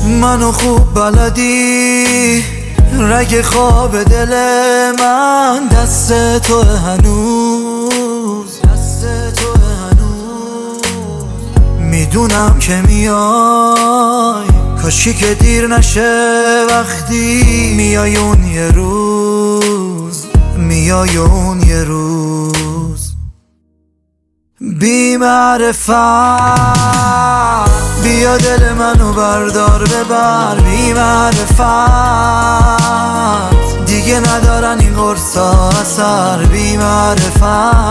منو خوب بلدی، رگ خواب دل من دست تو هنوز، میدونم که میای، کاشکی که دیر نشه وقتی میای اون یه روز، میای اون یه روز. بی معرفت بیا دل منو بردار ببر، بی معرفت دیگه ندارن این قرصا اثر، بی معرفت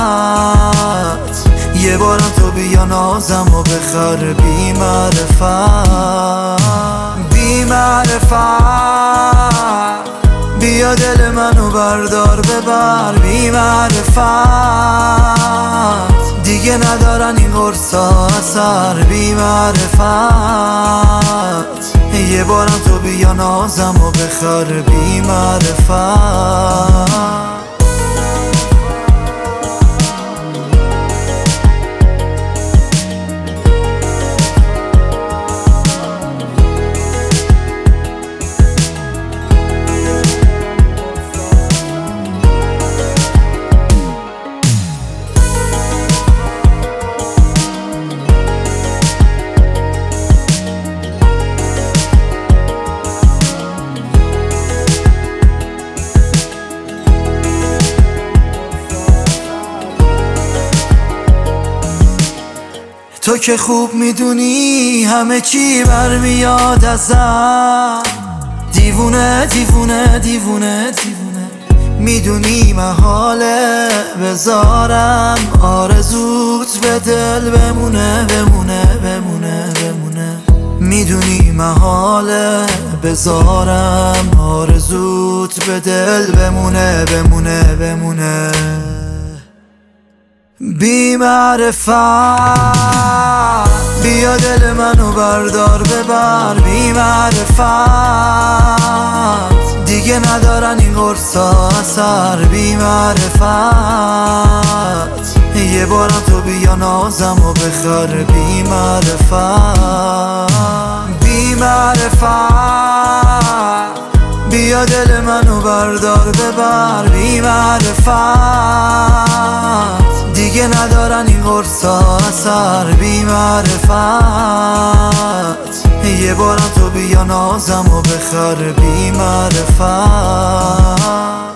یه بارم تو بیا نازم و بخر، بی معرفت بی معرفت بیا دل منو بردار ببر، بی معرفت دیگه ندارن این قرصا اثر، بی معرفت یه بارم تو بیا نازم و بخر، بی معرفت. تو که خوب میدونی همه چی برمیاد ازم، دیوونه دیوونه دیوونه دیوونه، میدونی محاله بذارم آرزوت به دل بمونه بمونه بمونه بمونه، میدونی محاله بذارم آرزوت به دل بمونه بمونه بمونه. بی معرفت بیا دل منو بردار ببر، بی معرفت دیگه ندارن این قرصا اثر، بی معرفت یه بارم تو بیا نازم و بخر، بی معرفت بی معرفت بیا دل منو بردار ببر، بی معرفت دیگه ندارن این قرصا اثر، بی معرفت یه بارم تو بیا نازم و بخر، بی معرفت.